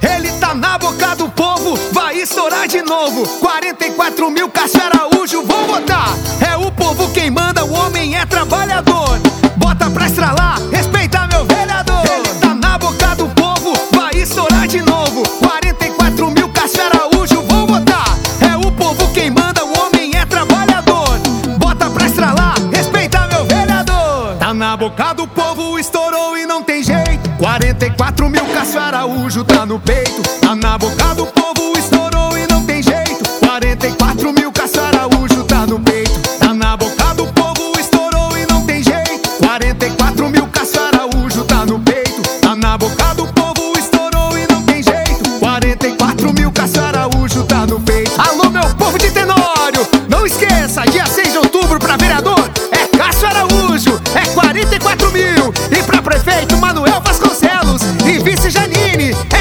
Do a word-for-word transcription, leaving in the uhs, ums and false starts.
Ele tá na boca do povo, vai estourar de novo. Quarenta e quatro mil, Cássio Araújo, vou votar. É o povo quem manda, o homem é trabalhador. Bota pra estralar, respeita meu vereador. Ele tá na boca do povo, vai estourar de novo. Quarenta e quatro mil, Cássio Araújo, vou votar. É o povo quem manda, o homem é trabalhador. Bota pra estralar, respeita meu vereador. Tá na boca do povo, estourou e não tem jeito. Quarenta e quatro mil, Cássio Araújo tá no peito. Tá na boca do povo, estourou e não tem jeito. Quarenta e quatro mil, Cássio Araújo tá no peito. Tá na boca do povo, estourou e não tem jeito. Quarenta e quatro mil, Cássio Araújo tá no peito. Tá na boca do povo, estourou e não tem jeito. Quarenta e quatro mil, Cássio Araújo tá no peito. Alô, meu povo de Tenório, não esqueça, dia seis de outubro pra vereador é Cássio Araújo, é quarenta e quatro mil. E pra prefeito, Manuel Vasconcelos. E vice Janine,